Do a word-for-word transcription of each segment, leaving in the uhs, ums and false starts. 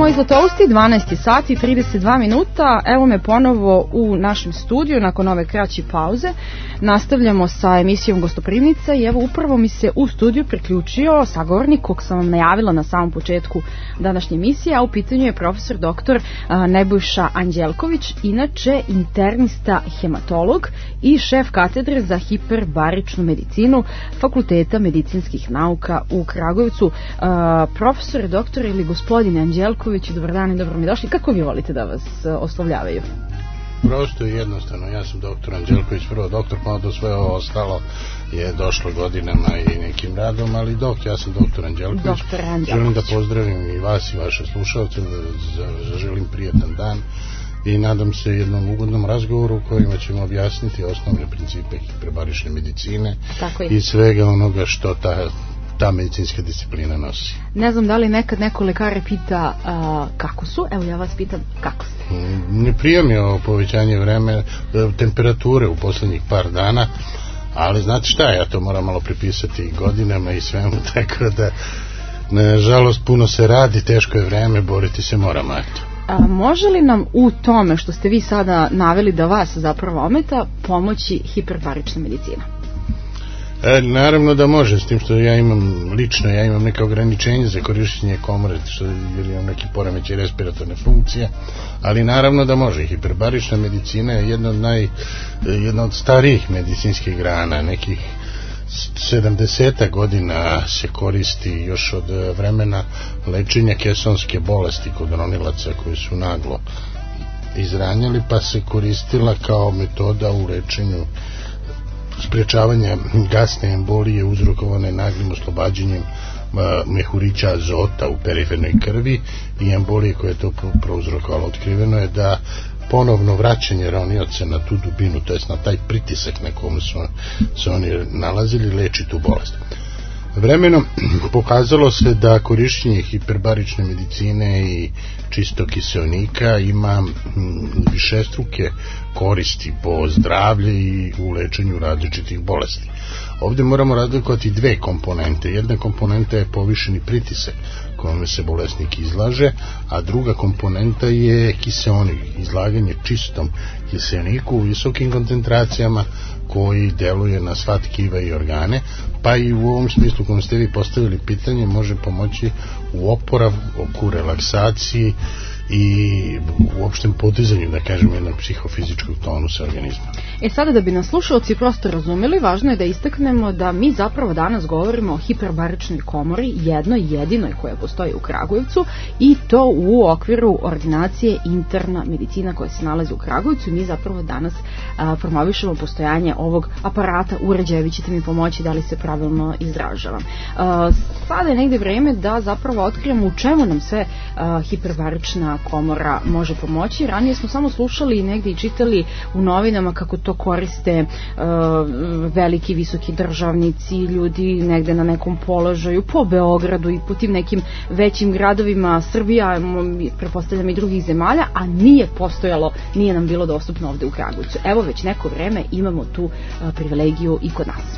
moji zlatousti, dvanaest sati i trideset dva minuta, evo me ponovo u našem studiju nakon ove kraće pauze. Nastavljamo sa emisijom Gostoprimnica i evo upravo mi se u studiju priključio sagovornik kog sam vam najavila na samom početku današnje emisije, a u pitanju je profesor doktor Nebojša Anđelković, inače internista hematolog i šef katedre za hiperbaričnu medicinu Fakulteta medicinskih nauka u Kragujevcu. Profesor, doktor ili gospodine Anđelković, dobar dan i dobro mi došli. Kako vi volite da vas oslovljavaju? Prosto i jednostavno, ja sam doktor Anđelković, prvo doktor, pa do sve ovo ostalo je došlo godinama i nekim radom, ali dok, ja sam doktor Anđelković. Doktor Anđelković. Želim da pozdravim i vas i vaše slušalce, da zaželim prijetan dan i nadam se jednom ugodnom razgovoru u kojima ćemo objasniti osnovne principe hiperbarične medicine i svega onoga što ta ta medicinska disciplina nosi. Ne znam da li nekad neko lekare pita a, kako su, evo ja vas pitam kako ste. Ne prijemio povećanje vremena, temperature u poslednjih par dana, ali znate šta, ja to moram malo pripisati godinama i svemu, tako da nažalost puno se radi, teško je vreme, boriti se moramo, eto. A, može li nam u tome što ste vi sada naveli da vas zapravo ometa pomoći hiperbarična medicina? E, naravno da može, s tim što ja imam lično, ja imam neka ograničenja za korištenje komore, što jer imam neki poremećaj respiratorne funkcije, ali naravno da može. Hiperbarična medicina je jedna od naj, jedna od starijih medicinskih grana, nekih sedamdeset godina se koristi još od vremena lečenja kesonske bolesti kod ronilaca koji su naglo izranjali, pa se koristila kao metoda u lečenju sprečavanja gasne embolije uzrokovane naglim oslobađanjem mehurića azota u perifernoj krvi i embolije koje je to prouzrokovalo. Otkriveno je da ponovno vraćanje ronioca na tu dubinu, to jest na taj pritisak na kom su se oni nalazili, leči tu bolest. Vremenom pokazalo se da korišćenje hiperbarične medicine i čistog kiseonika ima višestruke koristi po zdravlje i u lečenju različitih bolesti. Ovdje moramo razlikovati dve komponente. Jedna komponenta je povišeni pritisak kojome se bolesnik izlaže, a druga komponenta je kiseonik, izlaganje čistom kiseoniku u visokim koncentracijama koji deluje na sva tkiva i organe, pa i u ovom smislu kojem ste vi postavili pitanje može pomoći u oporavku, relaksaciji i u opštem podizanju, da kažem, jednog psihofizičkog tonusa organizma. E sada, da bi nas slušalci prosto razumeli, važno je da istaknemo da mi zapravo danas govorimo o hiperbaričnoj komori, jednoj jedinoj koja postoji u Kragujevcu, i to u okviru ordinacije interna medicina koja se nalazi u Kragujevcu. Mi zapravo danas a, promovišemo postojanje ovog aparata, uređaja, vi ćete mi pomoći da li se pravilno izražavam. A, sada je negde vreme da zapravo otkrijemo u čemu nam sve a, hiperbarična komora može pomoći. Ranije smo samo slušali i negde i čitali u novinama kako to koriste uh, veliki, visoki državnici, ljudi negde na nekom položaju po Beogradu i po tim nekim većim gradovima Srbija, pretpostavljam i drugih zemalja, a nije postojalo, nije nam bilo dostupno ovde u Kragujevcu. Evo već neko vreme imamo tu uh, privilegiju i kod nas.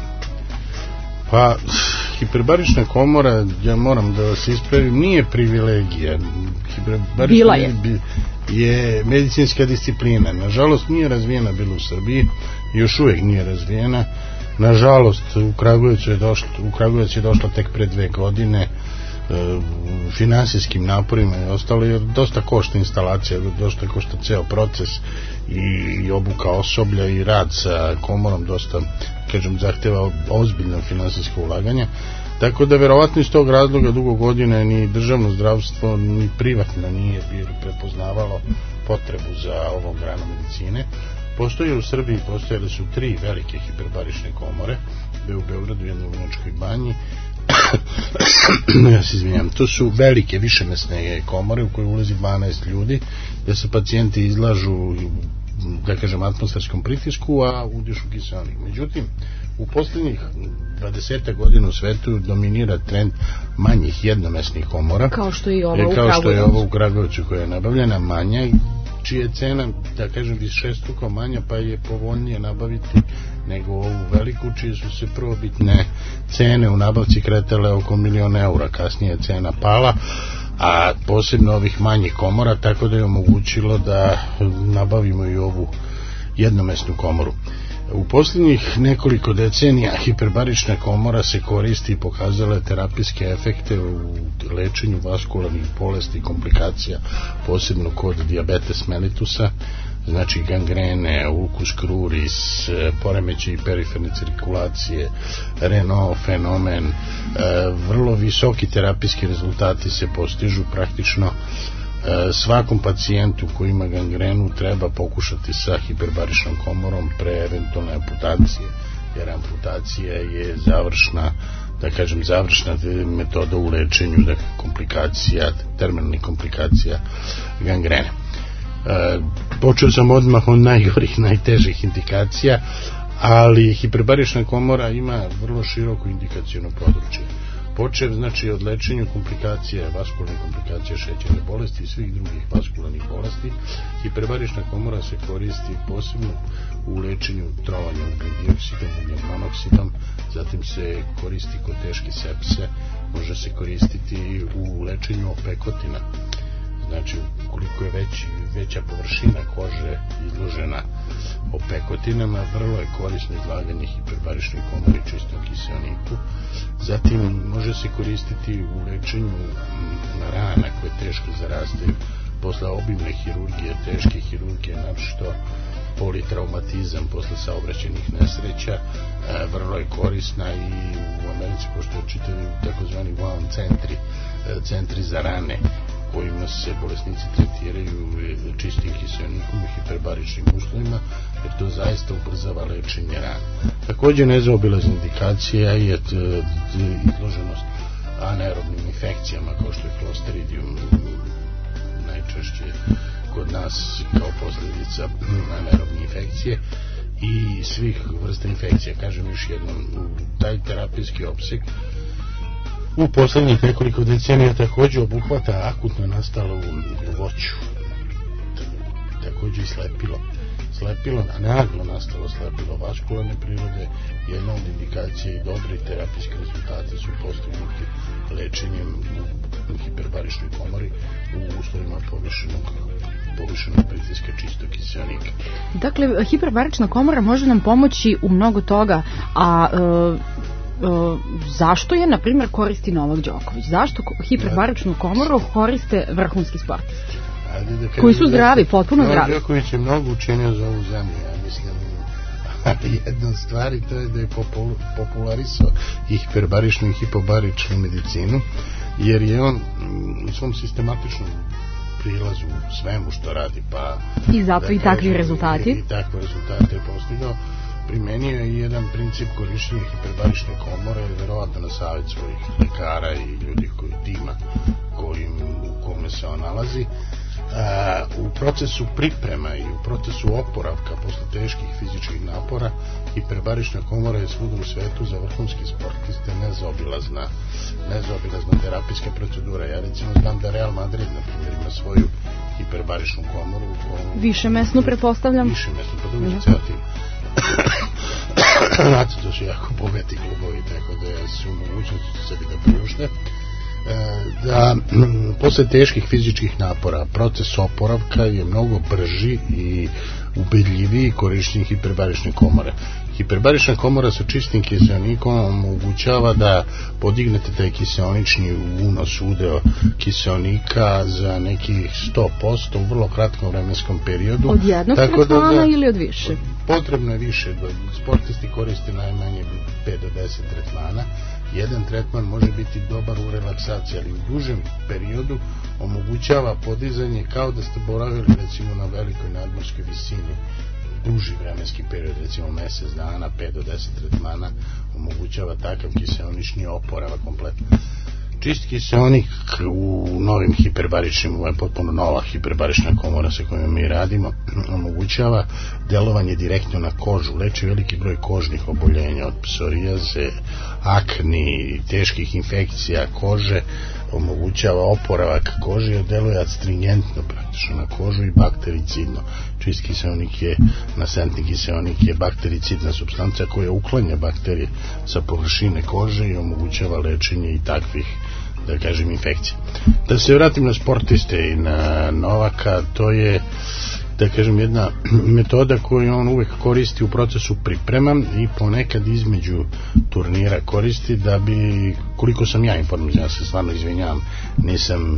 Pa, hiperbarična komora, ja moram da vas ispravim, nije privilegija. Bila je. Je medicinska disciplina. Nažalost, nije razvijena bila u Srbiji, još uvijek nije razvijena. Nažalost, u Kragujevcu je došla, u Kragujevcu je došla tek pre dve godine e, finansijskim naporima i ostalo, jer dosta košta instalacija, dosta košta ceo proces i obuka osoblja i rad sa komorom dosta, kažem, zahteva ozbiljno finansijsko ulaganje, tako da verovatno iz tog razloga dugo godina ni državno zdravstvo ni privatno nije prepoznavalo potrebu za ovom granom medicine. Postoje u Srbiji, postojele su tri velike hiperbarične komore, u Beogradu, jedno u Vrnjačkoj Banji. Ja se izvinjam, to su velike višemesne komore u koje ulazi dvanaest ljudi, gde se pacijenti izlažu, da kažem, atmosferskom pritisku, a udišu kiseonik. Međutim, u posljednjih dvadeset godina u svetu dominira trend manjih jednomesnih komora, kao što je ovo u kao što je ovo u Kragujevcu, koja je nabavljena manja, čija je cena, da kažem, višestruko manja, pa je povoljnije nabaviti nego ovu veliku, čije su se prvobitne cene u nabavci kretale oko milion eura. Kasnije je cena pala, a posebno ovih manjih komora, tako da je omogućilo da nabavimo i ovu jednomesnu komoru. U posljednjih nekoliko decenija hiperbarična komora se koristi i pokazala terapijske efekte u lečenju vaskularnih bolesti i komplikacija, posebno kod dijabetes mellitusa, znači gangrene, ulcus cruris, poremećaji periferne cirkulacije, Renault fenomen. Vrlo visoki terapijski rezultati se postižu. Praktično svakom pacijentu koji ima gangrenu treba pokušati sa hiperbaričnom komorom pre eventualne amputacije, jer amputacija je završna, da kažem, završna metoda u lečenju da komplikacija, terminalnih komplikacija gangrene. E, počeo sam odmah od najgorih, najtežih indikacija, ali hiperbarična komora ima vrlo široko indikaciono područje. Počev, znači, od lečenju komplikacija, vaskularnih komplikacija šećerne bolesti i svih drugih vaskularnih bolesti. Hiperbarična komora se koristi posebno u lečenju trovanja ugljen dioksidom, ugljen monoksidom, zatim se koristi kod teške sepse, može se koristiti u lečenju opekotina. Znači, ukoliko je već, veća površina kože izložena opekotinama, vrlo je korisno izlaganje hiperbaričnoj komori čistom kiseoniku. Zatim može se koristiti u lečenju rana koje teško zarastaju posle obimne hirurgije, teške hirurgije, naročito politraumatizam posle saobraćajnih nesreća. E, vrlo je korisna i u Americi postoje čitavi takozvani wound centri, e, centri za rane kojima se bolesnici tretiraju čistim kiseonikom i hiperbaričnim uslovima, jer to zaista ubrzava lečenje rana. Također nezaobilazna indikacija je izloženost anaerobnim infekcijama kao što je Clostridium, najčešće kod nas kao posljedica anaerobne infekcije i svih vrsta infekcija. Kažem još jednom, taj terapijski opseg u poslednjih nekoliko decenija također obuhvata akutno nastalo u voću, također i slepilo. Slepilo, naglo nastalo slepilo vaskularne prirode, jedna od indikacija i dobri terapijski rezultati su postignuti lečenjem u hiperbaričnoj komori u uslovima povišenog povišenog pritiska čistog kiseonika. Dakle, hiperbarična komora može nam pomoći u mnogo toga, a e... Uh, zašto je, na primjer, koristi Novak Đoković? Zašto hiperbaričnu komoru koriste vrhunski sportisti? Da koji su zdravi, potpuno zdravi? Novak Đoković je mnogo učinio za ovu zemlju, ja mislim. Jedna stvar i to je da je popularisao i hiperbaričnu i hipobaričnu medicinu, jer je on u svom sistematičnom prilazu u svemu što radi, pa i zato i takvi rezultati i, i takve rezultate je postigao. Primenio je jedan princip korištenja hiperbarične komore, verovatno na savjet svojih lekara i ljudi koji tima kojim, u kome se on nalazi. A, u procesu priprema i u procesu oporavka posle teških fizičkih napora, hiperbarična komora je svuda u svetu za vrhunski sportiste nezaobilazna, nezaobilazna terapijska procedura. Ja recimo znam da Real Madrid, na primjer, ima svoju hiperbaričnu komoru. Više mesnu, pretpostavljam. Više mesnu, pa dobro ceo tim. Znate, to su jako bogati klubovi, tako da su mogućnosti sebi da priušte. Da posle teških fizičkih napora proces oporavka je mnogo brži i ubedljiviji korištenje hiperbarične komore. Hiperbarična komora sa čistim kiseonikom omogućava da podignete taj kiseonični unos, udeo kiseonika za nekih sto posto u vrlo kratkom vremenskom periodu. Od jednog tretmana da, da, ili od više? Potrebno je više. Sportisti koriste najmanje pet do deset tretmana. Jedan tretman može biti dobar u relaksaciji, ali u dužem periodu omogućava podizanje kao da ste boravili recimo na velikoj nadmorskoj visini. Duži vremenski period, recimo mjesec dana, pet do deset tretmana, omogućava takav kiseonični oporavak kompletno. Čist kiseonik u novim hiperbaričnim, ovo je potpuno nova hiperbarična komora sa kojom mi radimo, omogućava delovanje direktno na kožu, leči veliki broj kožnih oboljenja od psorijaze, akni, teških infekcija kože, omogućava oporavak kože, deluje adstringentno praktično na kožu i baktericidno. Čist kiseonik je, nasentni kiseonik je baktericidna supstanca koja uklanja bakterije sa površine kože i omogućava lečenje i takvih da kažem, infekcije. Da se vratim na sportiste i na Novaka, to je, da kažem, jedna metoda koju on uvek koristi u procesu priprema i ponekad između turnira koristi da bi, koliko sam ja informiran, ja se stvarno izvinjavam, nisam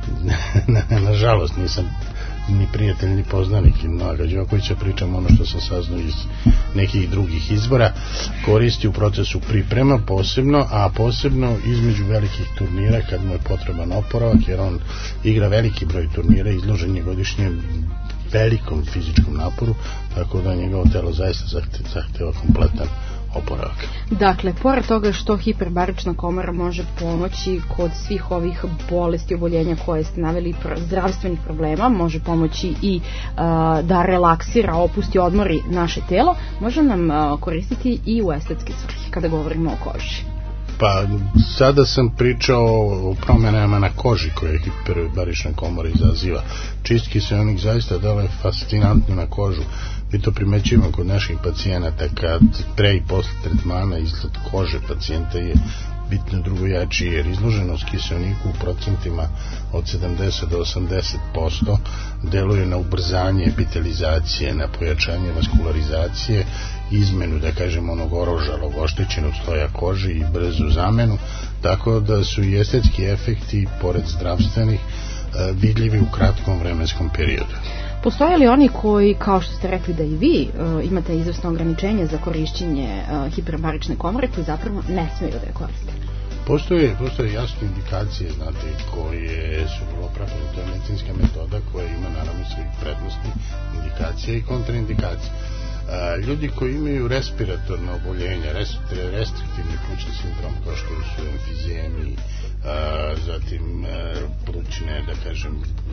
nažalost nisam ni prijatelj ni poznanik Novaka Đokovića, pričam ono što sam saznao iz nekih drugih izbora, koristi u procesu priprema posebno, a posebno između velikih turnira kad mu je potreban oporavak, jer on igra veliki broj turnira, izložen je godišnje velikom fizičkom naporu, tako da njegovo telo zaista zahteva kompletan oporavak. Dakle, pored toga što hiperbarična komora može pomoći kod svih ovih bolesti, oboljenja koje ste naveli, zdravstvenih problema, može pomoći i uh, da relaksira, opusti, odmori naše telo, može nam uh, koristiti i u estetske svrhe kada govorimo o koži. Pa, sada sam pričao o promenama na koži koje hiperbarična komora izaziva. Čistki se onih zaista dale fascinantno na kožu. Mi to primećujemo kod naših pacijenata kad pre i posle tretmana izgled kože pacijenta je bitno drugojačiji, jer izloženost kiseoniku u procentima od sedamdeset do osamdeset posto deluje na ubrzanje epitelizacije, na pojačanje vaskularizacije, izmenu, da kažem, onog orožalog oštećenog sloja kože i brzu zamenu, tako da su i estetski efekti, pored zdravstvenih, vidljivi u kratkom vremenskom periodu. Postoje li oni koji, kao što ste rekli da i vi uh, imate izvesno ograničenje za korišćenje uh, hiperbarične komore, koji zapravo ne smeju da je koriste? Postoje, postoje jasne indikacije, znate, koje su vrlo opravdane. To je medicinska metoda koja ima naravno svojih prednosti, indikacije i kontraindikacije. Uh, ljudi koji imaju respiratorno oboljenje, restriktivni plućni sindrom, kao što su emfizemi, uh, zatim uh, plućne, da kažem,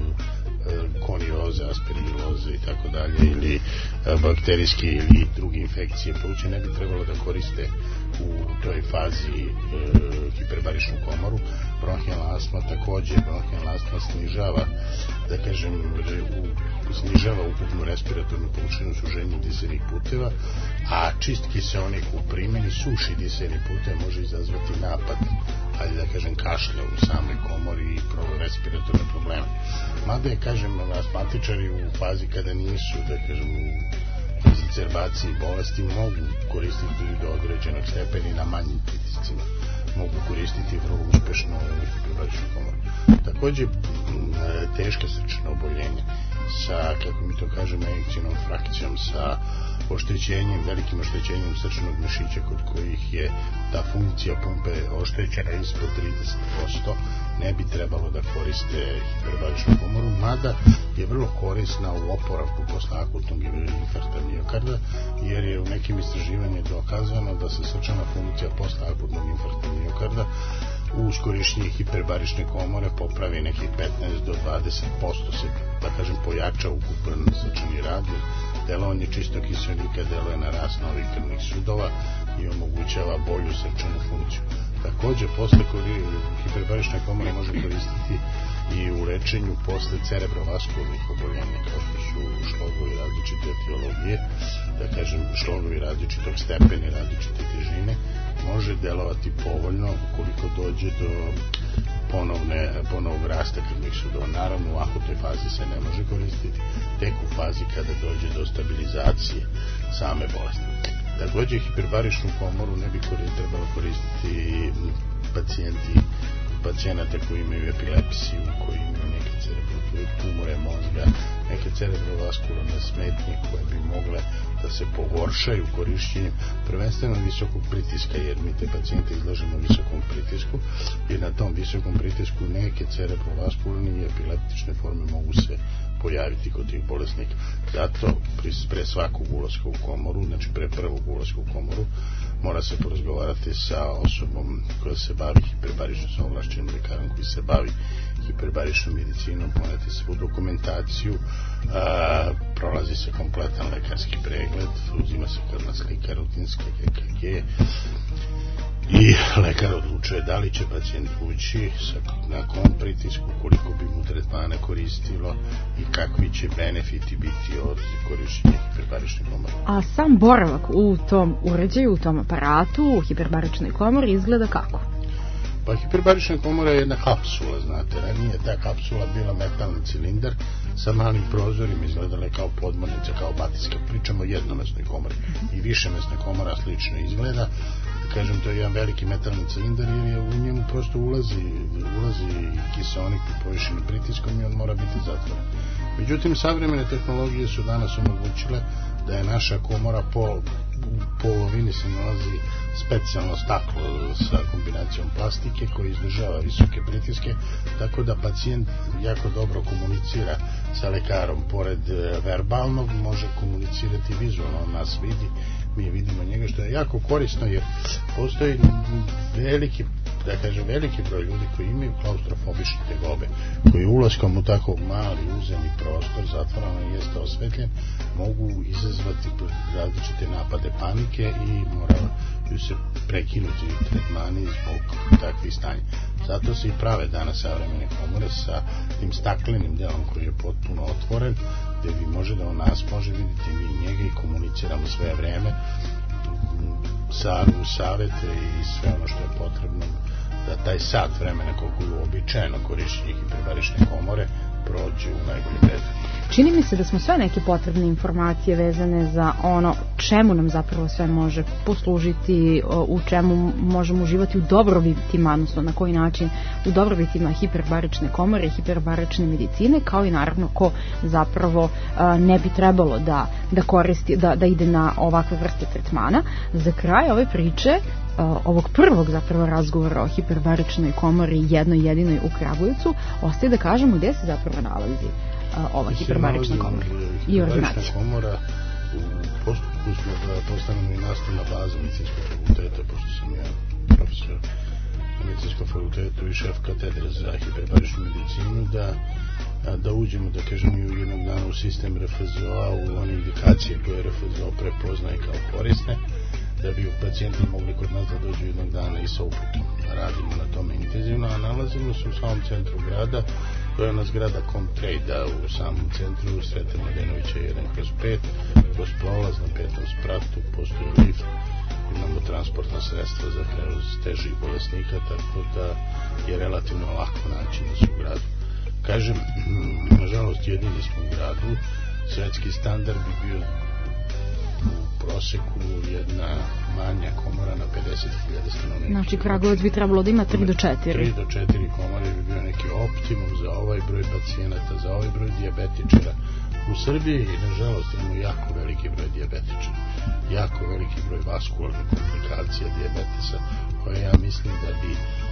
konioze, asperiloze i tako dalje, ili bakterijske ili druge infekcije pluća, ne bi trebalo da koriste u toj fazi e, hiperbaričnu komoru. Bronhijalna astma takođe, bronhijalna astma snižava, da kažem, u, snižava ukupnu respiratornu površinu, suženje disenih puteva, a čist kiseonik u primjeni suši diseni putev, može izazvati napad, ali da kažem, kašlja u samoj komori i respiratorne probleme. Mada je, kažem, astmatičari u fazi kada nisu, da kažem, u exacerbaciji bolesti mogu koristiti do određenog stepena i na manjim pritiscima mogu koristiti vrlo uspešno hiperbaričnu komoru. Takođe, teška srčana oboljenja sa, kako mi to kažemo, ejekcijnom frakcijom, sa oštećenjem, velikim oštećenjem srčanog mišića kod kojih je ta funkcija pumpe oštećena ispod trideset posto, ne bi trebalo da koriste hiperbaričnu komoru, mada je vrlo korisna u oporavku posle akutnog infarkta miokarda, jer je u nekim istraživanjima dokazano da se srčana funkcija posle akutnog infarkta miokarda uz korišćenje hiperbarične komore popravi nekih petnaest do dvadeset posto, se, da kažem, pojača ukupan srčani rad, delovanje čistog kiseonika deluje na rast novih krvnih sudova i omogućava bolju srčanu funkciju. Takođe, posle hiperbarične komore može koristiti i u lečenju posle cerebrovaskularnih oboljenja, kao što su šlogovi različite etiologije, da kažem, šlogovi različitog stepena i različite težine, može delovati povoljno ukoliko dođe do ponovne, ponovnog rasta krvnih sudova. Naravno, u akutnoj fazi se ne može koristiti, tek u fazi kada dođe do stabilizacije same bolesti. Takođe, hiperbaričnu komoru ne bi trebalo koristiti pacijenti pacijenata koji imaju epilepsiju, koji imaju neke tumore mozga, neke cerebrovaskularne smetnje koje bi mogle da se pogoršaju korišćenjem prvenstveno visokog pritiska, jer mi te pacijente izlažemo visokom pritisku i na tom visokom pritisku neke cerebrovaskularne i epileptične forme mogu se pojaviti kod tih bolesnika. Zato pre svakog ulaska u komoru, znači pre prvog ulaska u komoru, mora se porazgovarati sa osobom koja se bavi hiperbaričnom, sa ovlašćenim lekarom koji se bavi hiperbaričnom medicinom, poneti svu dokumentaciju, a, prolazi se kompletan lekarski pregled, uzima se krvna slika, rutinska E K G i lekar odlučuje da li će pacijent ući, na kom pritisku, koliko bi mu tretmana koristilo i kakvi će benefiti biti od korišćenja hiperbarične komore. A sam boravak u tom uređaju, u tom aparatu, u hiperbaričnoj komori izgleda kako? Pa hiperbarična komora je jedna kapsula, znate, ranije ta kapsula bila metalni cilindar sa malim prozorima, izgledala kao podmornica, kao batijska, pričamo o jednomesnoj komori i višemesna komora slično izgleda. Kažem, to je jedan veliki metalni cilindar jer je u njemu prosto ulazi, ulazi kiseonik po povišenim pritiskom i on mora biti zatvoren. Međutim, savremene tehnologije su danas omogućile da je naša komora po u polovini se nalazi specijalno staklo sa kombinacijom plastike koji izdržava visoke pritiske, tako da pacijent jako dobro komunicira sa lekarom. Pored verbalnog može komunicirati vizualno, on nas vidi, mi vidimo njega, što je jako korisno jer postoji veliki, da kažem, veliki broj ljudi koji imaju klaustrofobične tegobe, koji ulaskom u tako mali uzemni prostor zatvoreno i jeste osvetljen, mogu izazvati različite napade panike i moraju se prekinuti tretmani zbog takvih stanja. Zato se i prave danas savremene komore sa tim staklenim delom koji je potpuno otvoren, gde vi može da on nas može vidjeti mi njega i komuniciramo sve vreme, savete i sve ono što je potrebno da taj sat vremena koliko je uobičajeno korišćenje hiperbarične komore prođe u najboljem redu. Čini mi se da smo sve neke potrebne informacije vezane za ono čemu nam zapravo sve može poslužiti, u čemu možemo uživati u dobrobitima, odnosno na koji način u dobrobitima hiperbarične komore, hiperbarične medicine, kao i naravno ko zapravo ne bi trebalo da, da koristi, da, da ide na ovakve vrste tretmana. Za kraj ove priče, ovog prvog zapravo razgovora o hiperbaričnoj komori jednoj jedinoj u Kragujevcu, ostaje da kažemo gde se zapravo nalazi ova hiperbarična komora i ordinacija. Hiperbarična komora u postupku smo da postanemo i nastavna baza medicinskog fakulteta, pošto sam ja profesor na medicinskom fakultetu i šef katedre za hiperbaričnu medicinu, da, da uđemo, da kažemo, i u jednog dana u sistem R F Z O-a, u one indikacije koje R F Z O prepoznaje kao korisne, da bi pacijenti mogli kod nas da dođu jednog dana i sa uputom. Radimo na tome intenzivno, a nalazimo se u samom centru grada. To je ona zgrada Comtrade-a u samom centru, Srete Mladenovića jedan kroz pet, kroz prolaz na petom spratu, postoji lift, imamo transportna sredstva za prevoz težih bolesnika, tako da je relativno lako naći nas u gradu. Kažem, nažalost, jedini smo u gradu, svetski standard bi bio u proseku jedna manja komora na pedeset hiljada stanovnika. Znači, Kragujevac bi trebalo da ima tri do četiri. tri do četiri komore bi bio neki optimum za ovaj broj pacijenata, za ovaj broj dijabetičara. U Srbiji, nažalost, imamo jako veliki broj dijabetičara, jako veliki broj vaskularnih komplikacija dijabetesa, koje ja mislim da bi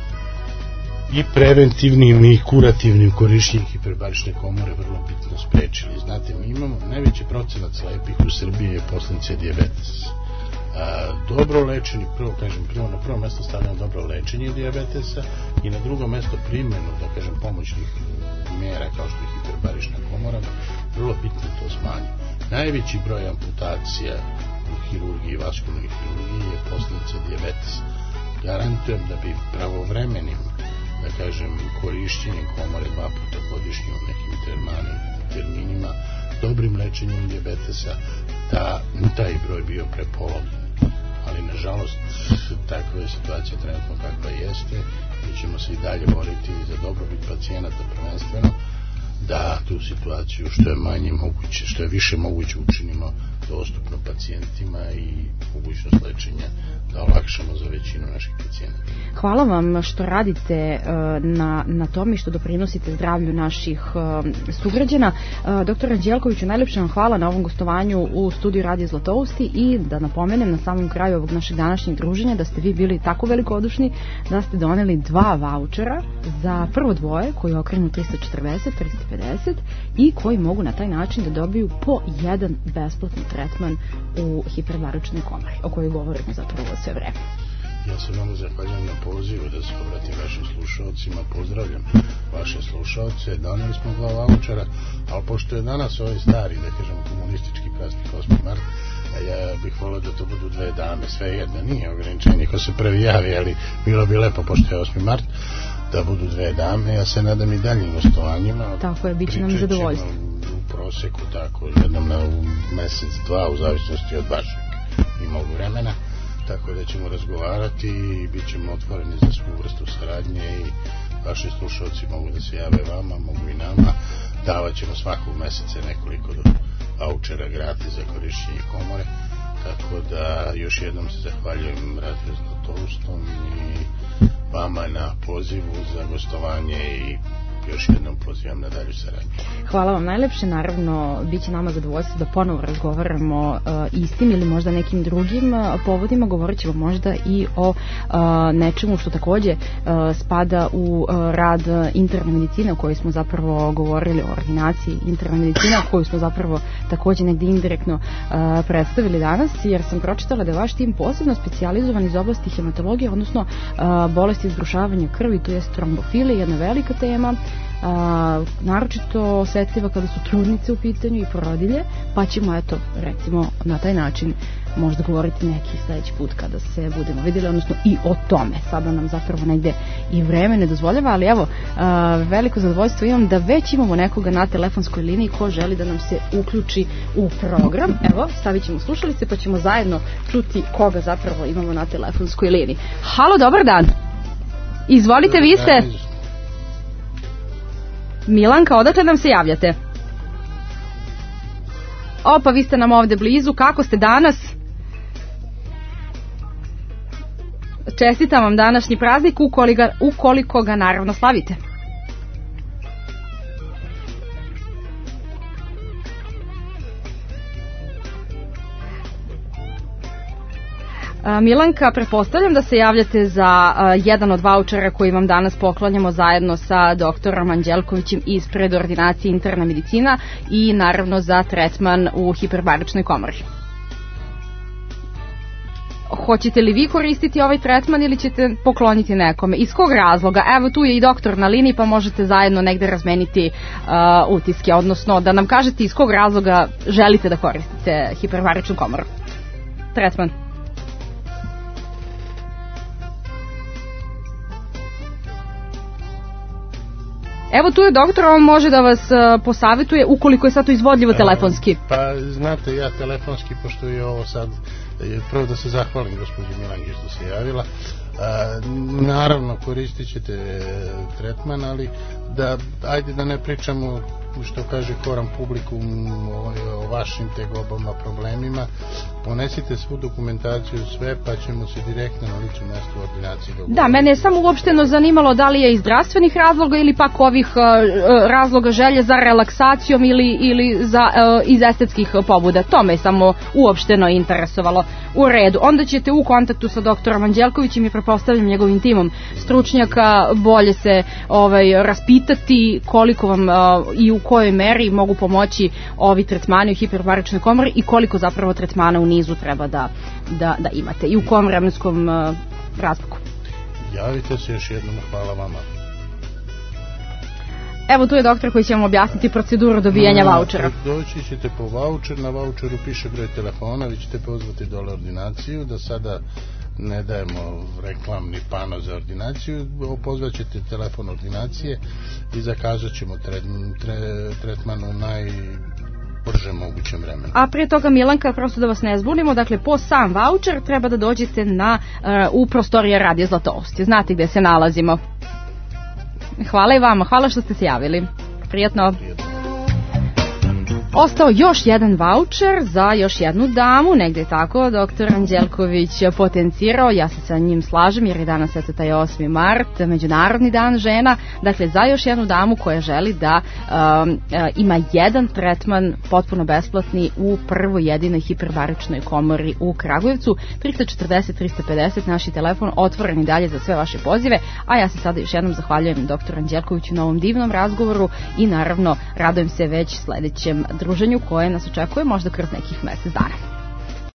i preventivnim i kurativnim korišćenjem hiperbarične komore vrlo bitno sprečili. Znate, mi imamo najveći procenat slepih u Srbiji je posledica dijabetesa. Dobro lečenje, prvo kažem, prvo na prvo mesto stavljamo dobro lečenje dijabetesa i na drugo mesto primjenu, da kažem, pomoćnih mjera kao što je hiperbarična komora, vrlo bitno to smanji. Najveći broj amputacija u hirurgiji, vaskularnoj hirurgiji je posledica dijabetesa. Garantujem da bi pravovremenim, da kažem, korišćenjem komore dva puta godišnje u nekim terminima, dobrim lečenjem dijabetesa, da taj broj bio prepolovljen. Ali, nažalost, takva je situacija trenutno kakva jeste. Mi ćemo se i dalje boriti za dobrobit pacijenata prvenstveno, da tu situaciju što je manje moguće, što je više moguće učinimo dostupno pacijentima i mogućnost lečenja da olakšamo za većinu naših pacijenata. Hvala vam što radite na, na tome i što doprinosite zdravlju naših sugrađana. Doktor Anđelkoviću, najlepše vam hvala na ovom gostovanju u studiju Radio Zlatousti i da napomenem na samom kraju ovog našeg današnjeg druženja da ste vi bili tako velikodušni da ste doneli dva vaučera za prvo dvoje koji okrenu trista četrdeset, trista pedeset i koji mogu na taj način da dobiju po jedan besplatni tretman u hiperbaričnoj komori, o kojoj govorimo zapravo sve vreme. Ja se vam zahvaljam na pozivu da se obratim vašim slušalcima, pozdravljam vaše slušalce, doneli smo dva vaučera, ali pošto je danas ovaj stari, da kažem, komunistički praznik osmi mart, ja bih volio da to budu dve dame, sve jedne, nije ograničenje ko se prvi javi, ali bilo bi lepo pošto je osmi mart, da budu dve dame, ja se nadam i daljim gostovanjima. Tako je, bit će nam zadovoljstvo. U proseku, tako, jednom na mesec, dva, u zavisnosti od vašeg i mogu vremena, tako da ćemo razgovarati i bit ćemo otvoreni za svu vrstu saradnje i vaši slušalci mogu da se jave vama, mogu i nama. Davat ćemo svakog meseca nekoliko vaučera gratis za korišćenje komore, tako da još jednom se zahvaljujem Radio Zlatoustom i vama na pozivu za gostovanje i još jednom pozivam na dalju saradnju. Hvala vam najlepše, naravno bit će nama zadovoljstvo da ponovo razgovaramo uh, istim ili možda nekim drugim uh, povodima, govorit ćemo možda i o uh, nečemu što takođe uh, spada u uh, rad interne medicine o kojoj smo zapravo govorili, o ordinaciji interne medicine o koju smo zapravo takođe negdje indirektno uh, predstavili danas, jer sam pročitala da je vaš tim posebno specijalizovan iz oblasti hematologije, odnosno uh, bolesti izgrušavanja krvi, to je trombofilija, jedna velika tema, A, naročito osetljiva kada su trudnice u pitanju i porodilje, pa ćemo eto recimo na taj način možda govoriti neki sledeći put kada se budemo vidjeli, odnosno i o tome. Sada nam zapravo negde i vreme ne dozvoljava, ali evo a, veliko zadovoljstvo imam da već imamo nekoga na telefonskoj liniji ko želi da nam se uključi u program. Evo, stavit ćemo slušalice pa ćemo zajedno čuti koga zapravo imamo na telefonskoj liniji. Halo, dobar dan. Izvolite, vi ste Milanka, odakle nam se javljate? O, pa vi ste nam ovde blizu, kako ste danas? Čestitam vam današnji praznik, ukoliko ga, ukoliko ga naravno slavite. Milanka, pretpostavljam da se javljate za uh, jedan od vaučera koji vam danas poklanjamo zajedno sa doktorom Anđelkovićem ispred ordinacije interna medicina i naravno za tretman u hiperbaričnoj komori. Hoćete li vi koristiti ovaj tretman ili ćete pokloniti nekome? Iz kog razloga? Evo tu je i doktor na liniji pa možete zajedno negde razmeniti uh, utiske, odnosno da nam kažete iz kog razloga želite da koristite hiperbaričnu komoru. Tretman. Evo tu je doktor, on može da vas uh, posavetuje ukoliko je sad to izvodljivo telefonski. Pa znate, ja telefonski, pošto je ovo sad, prvo da se zahvalim gospođi Milanki što se javila, a, naravno koristit ćete tretman, ali da, ajde da ne pričamo što kaže koram publikum o, o vašim tegobama, problemima, ponesite svu dokumentaciju, sve, pa ćemo se direktno na ličnom mjestu u ordinaciji dogovoriti. Da, mene je samo uopšteno zanimalo da li je iz zdravstvenih razloga ili pak ovih uh, razloga želje za relaksacijom ili, ili za, uh, iz estetskih pobuda. To me je samo uopšteno interesovalo. U redu, onda ćete u kontaktu sa doktorom Anđelkovićem i prepostavljam njegovim timom stručnjaka bolje se ovaj, raspitati koliko vam uh, i u kojoj meri mogu pomoći ovi tretmani u hiperbaričnoj komori i koliko zapravo tretmana u nizu treba da, da, da imate i u kom vremenskom uh, razmaku. Javite se još jednom, hvala vama. Evo tu je doktor koji će vam objasniti proceduru dobijanja no, vaučera. Doći ćete po vaučer, na vaučeru piše broj telefona, vi ćete pozvati dole ordinaciju, da sada ne dajemo reklamni pano za ordinaciju, pozvat ćete telefon ordinacije i zakazat ćemo tret, tre, tretman u najbržem mogućem vremenu. A prije toga, Milanka, prosto da vas ne zbunimo, dakle po sam vaučer treba da dođete na, uh, u prostorije Radio Zlatousti. Znate gde se nalazimo. Hvala i vama, hvala što ste se javili. Prijatno. Prijatno. Ostao još jedan vaučer za još jednu damu, negde je tako doktor Anđelković potencirao, ja se sa njim slažem jer je danas eto taj osmi mart, Međunarodni dan žena, dakle za još jednu damu koja želi da um, uh, ima jedan tretman potpuno besplatni u prvoj jedinoj hiperbaričnoj komori u Kragujevcu. Trista četrdeset trista pedeset naši telefon otvoren i dalje za sve vaše pozive, a ja se sada još jednom zahvaljujem doktoru Anđelkoviću na ovom divnom razgovoru i naravno radujem se već sledećem druženju koje nas očekuje možda kroz nekih mesec dana.